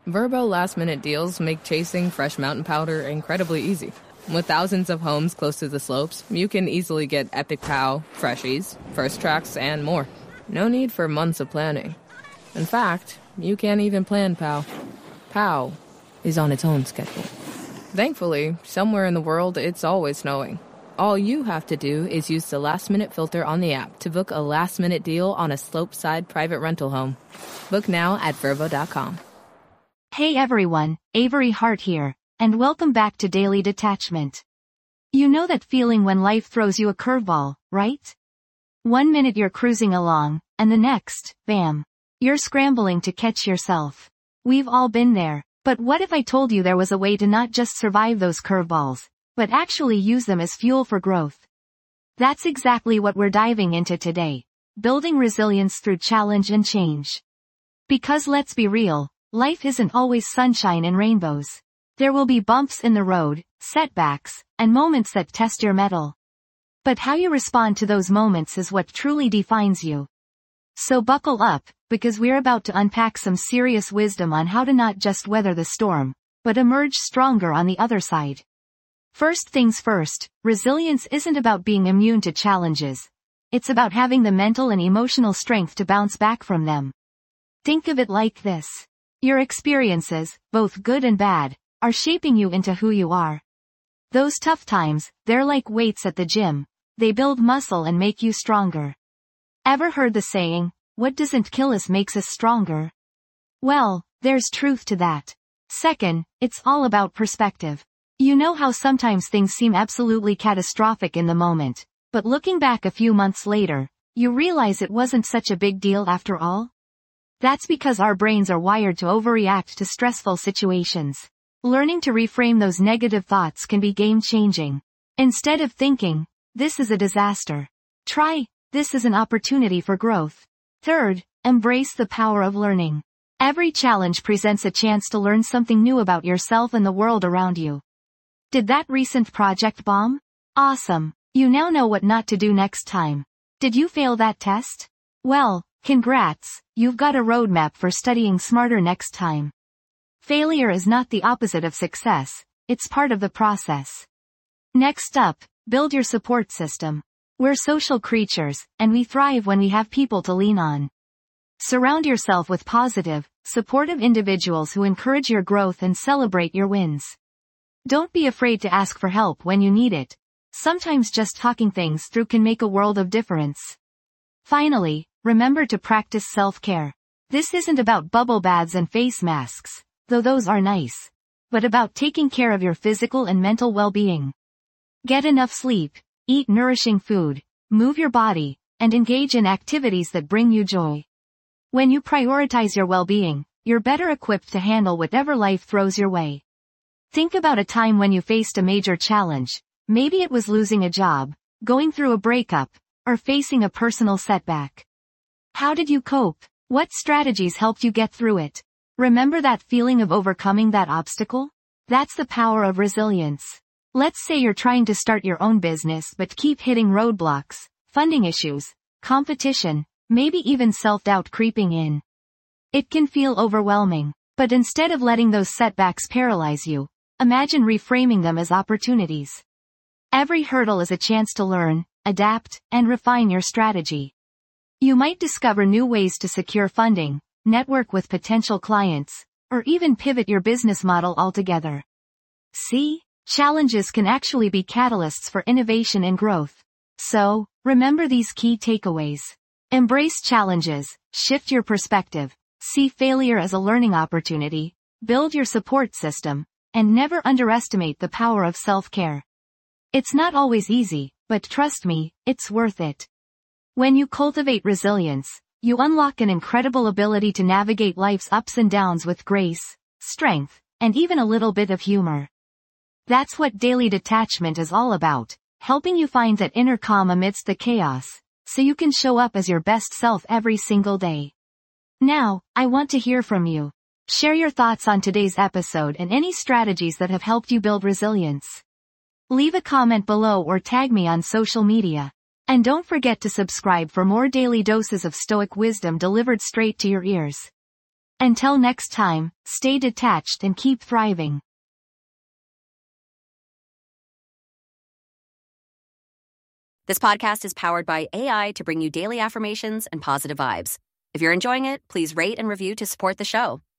Verbo last-minute deals make chasing fresh mountain powder incredibly easy. With thousands of homes close to the slopes, you can easily get Epic Pow, Freshies, First Tracks, and more. No need for months of planning. In fact, you can't even plan Pow. Pow is on its own schedule. Thankfully, somewhere in the world, it's always snowing. All you have to do is use the last-minute filter on the app to book a last-minute deal on a slopeside private rental home. Book now at Vrbo.com. Hey everyone, Avery Hart here, and welcome back to Daily Detachment. You know that feeling when life throws you a curveball, right? 1 minute you're cruising along, and the next, bam, you're scrambling to catch yourself. We've all been there, but what if I told you there was a way to not just survive those curveballs, but actually use them as fuel for growth? That's exactly what we're diving into today. Building resilience through challenge and change. Because let's be real, life isn't always sunshine and rainbows. There will be bumps in the road, setbacks, and moments that test your mettle. But how you respond to those moments is what truly defines you. So buckle up, because we're about to unpack some serious wisdom on how to not just weather the storm, but emerge stronger on the other side. First things first, resilience isn't about being immune to challenges. It's about having the mental and emotional strength to bounce back from them. Think of it like this. Your experiences, both good and bad, are shaping you into who you are. Those tough times, they're like weights at the gym. They build muscle and make you stronger. Ever heard the saying, "What doesn't kill us makes us stronger"? Well, there's truth to that. Second, it's all about perspective. You know how sometimes things seem absolutely catastrophic in the moment, but looking back a few months later, you realize it wasn't such a big deal after all? That's because our brains are wired to overreact to stressful situations. Learning to reframe those negative thoughts can be game-changing. Instead of thinking, "This is a disaster," try, "This is an opportunity for growth." Third, embrace the power of learning. Every challenge presents a chance to learn something new about yourself and the world around you. Did that recent project bomb? Awesome. You now know what not to do next time. Did you fail that test? Well, congrats, you've got a roadmap for studying smarter next time. Failure is not the opposite of success, it's part of the process. Next up, build your support system. We're social creatures, and we thrive when we have people to lean on. Surround yourself with positive, supportive individuals who encourage your growth and celebrate your wins. Don't be afraid to ask for help when you need it. Sometimes just talking things through can make a world of difference. Finally, remember to practice self-care. This isn't about bubble baths and face masks, though those are nice, but about taking care of your physical and mental well-being. Get enough sleep, eat nourishing food, move your body, and engage in activities that bring you joy. When you prioritize your well-being, you're better equipped to handle whatever life throws your way. Think about a time when you faced a major challenge. Maybe it was losing a job, going through a breakup, or facing a personal setback. How did you cope? What strategies helped you get through it? Remember that feeling of overcoming that obstacle? That's the power of resilience. Let's say you're trying to start your own business but keep hitting roadblocks, funding issues, competition, maybe even self-doubt creeping in. It can feel overwhelming, but instead of letting those setbacks paralyze you, imagine reframing them as opportunities. Every hurdle is a chance to learn, adapt, and refine your strategy. You might discover new ways to secure funding, network with potential clients, or even pivot your business model altogether. See? Challenges can actually be catalysts for innovation and growth. So, remember these key takeaways. Embrace challenges, shift your perspective, see failure as a learning opportunity, build your support system, and never underestimate the power of self-care. It's not always easy, but trust me, it's worth it. When you cultivate resilience, you unlock an incredible ability to navigate life's ups and downs with grace, strength, and even a little bit of humor. That's what Daily Detachment is all about, helping you find that inner calm amidst the chaos, so you can show up as your best self every single day. Now, I want to hear from you. Share your thoughts on today's episode and any strategies that have helped you build resilience. Leave a comment below or tag me on social media. And don't forget to subscribe for more daily doses of Stoic wisdom delivered straight to your ears. Until next time, stay detached and keep thriving. This podcast is powered by AI to bring you daily affirmations and positive vibes. If you're enjoying it, please rate and review to support the show.